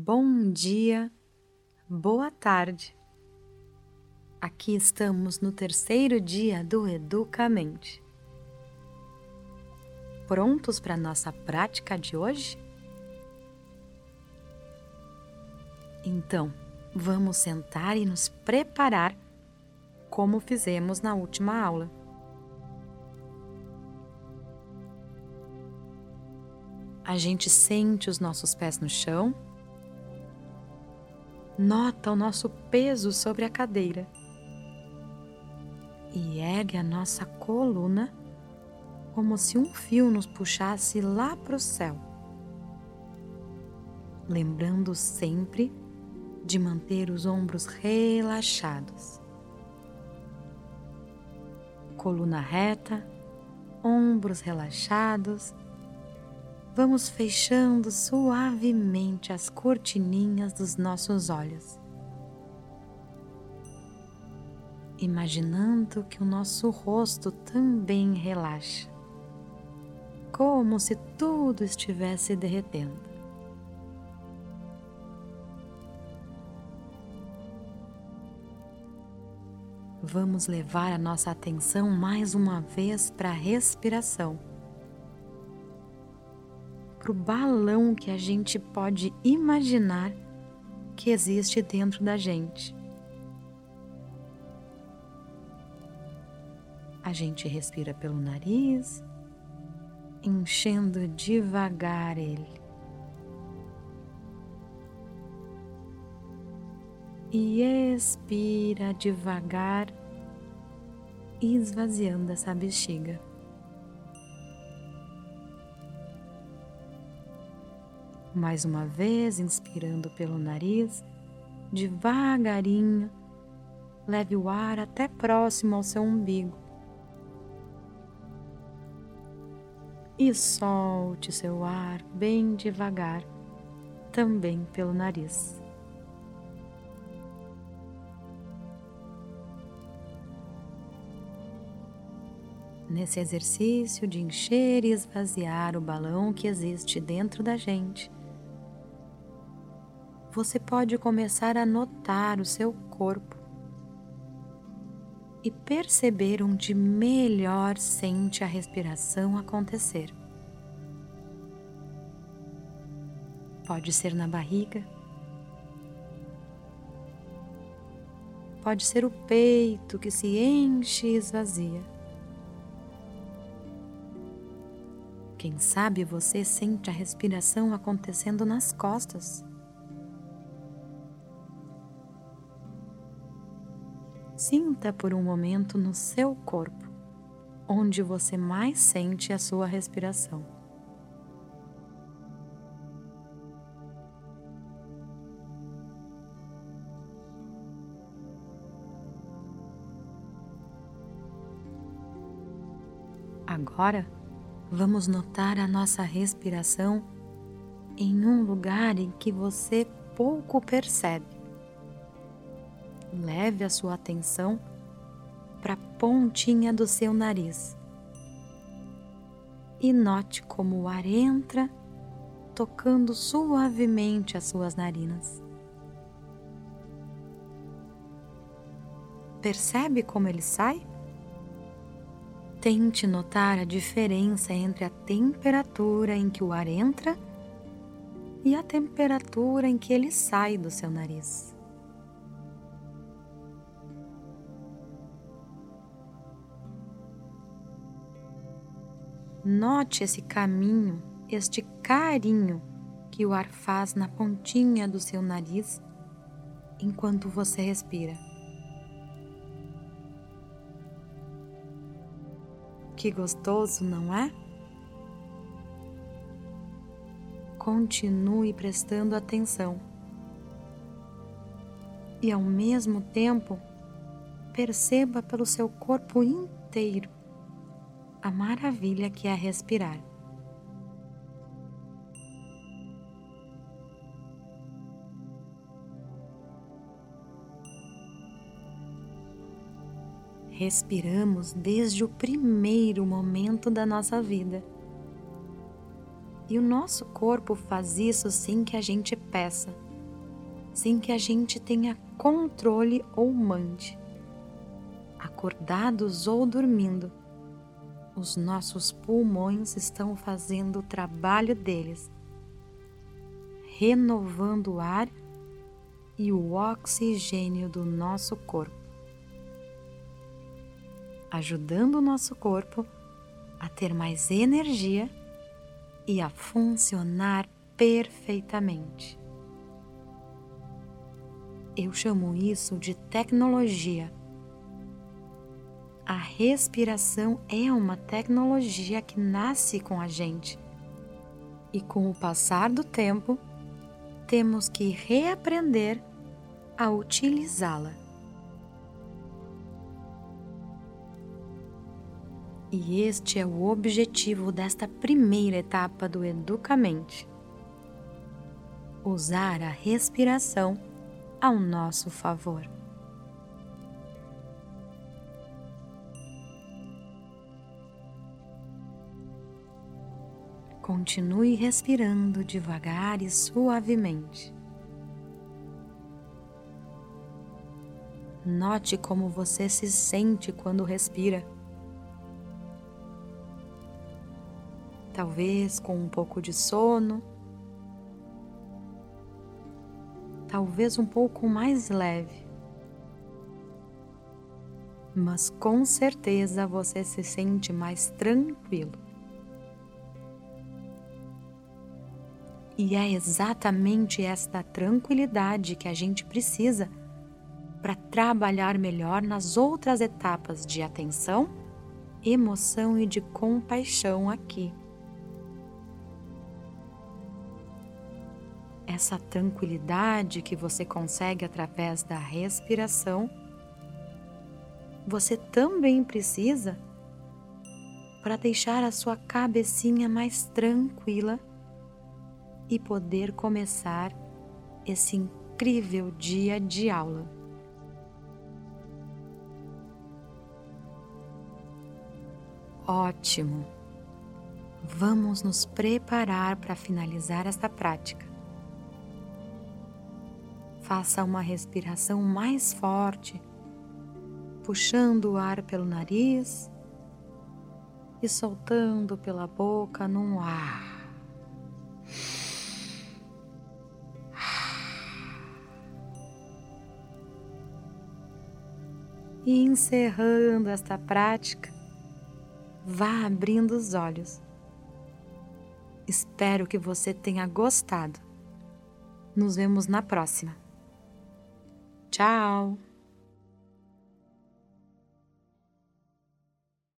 Bom dia, boa tarde. Aqui estamos no terceiro dia do Educamente. Prontos para a nossa prática de hoje? Então, vamos sentar e nos preparar como fizemos na última aula. A gente sente os nossos pés no chão, nota o nosso peso sobre a cadeira e ergue a nossa coluna como se um fio nos puxasse lá para o céu. Lembrando sempre de manter os ombros relaxados. Coluna reta, ombros relaxados. Vamos fechando suavemente as cortininhas dos nossos olhos, imaginando que o nosso rosto também relaxa, como se tudo estivesse derretendo. Vamos levar a nossa atenção mais uma vez para a respiração. Para o balão que a gente pode imaginar que existe dentro da gente. A gente respira pelo nariz, enchendo devagar ele. E expira devagar, esvaziando essa bexiga. Mais uma vez, inspirando pelo nariz, devagarinho, leve o ar até próximo ao seu umbigo. E solte seu ar bem devagar, também pelo nariz. Nesse exercício de encher e esvaziar o balão que existe dentro da gente, você pode começar a notar o seu corpo e perceber onde melhor sente a respiração acontecer. Pode ser na barriga, pode ser o peito que se enche e esvazia. Quem sabe você sente a respiração acontecendo nas costas. Sinta por um momento no seu corpo, onde você mais sente a sua respiração. Agora, vamos notar a nossa respiração em um lugar em que você pouco percebe. Leve a sua atenção para a pontinha do seu nariz e note como o ar entra, tocando suavemente as suas narinas. Percebe como ele sai? Tente notar a diferença entre a temperatura em que o ar entra e a temperatura em que ele sai do seu nariz. Note esse caminho, este carinho que o ar faz na pontinha do seu nariz enquanto você respira. Que gostoso, não é? Continue prestando atenção e, ao mesmo tempo, perceba pelo seu corpo inteiro a maravilha que é respirar. Respiramos desde o primeiro momento da nossa vida. E o nosso corpo faz isso sem que a gente peça, sem que a gente tenha controle ou mande. Acordados ou dormindo, os nossos pulmões estão fazendo o trabalho deles, renovando o ar e o oxigênio do nosso corpo, ajudando o nosso corpo a ter mais energia e a funcionar perfeitamente. Eu chamo isso de tecnologia. A respiração é uma tecnologia que nasce com a gente e, com o passar do tempo, temos que reaprender a utilizá-la. E este é o objetivo desta primeira etapa do Educamente: usar a respiração ao nosso favor. Continue respirando devagar e suavemente. Note como você se sente quando respira. Talvez com um pouco de sono, talvez um pouco mais leve, mas com certeza você se sente mais tranquilo. E é exatamente esta tranquilidade que a gente precisa para trabalhar melhor nas outras etapas de atenção, emoção e de compaixão aqui. Essa tranquilidade que você consegue através da respiração, você também precisa para deixar a sua cabecinha mais tranquila e poder começar esse incrível dia de aula. Ótimo! Vamos nos preparar para finalizar esta prática. Faça uma respiração mais forte, puxando o ar pelo nariz e soltando pela boca num ar. E encerrando esta prática, vá abrindo os olhos. Espero que você tenha gostado. Nos vemos na próxima. Tchau!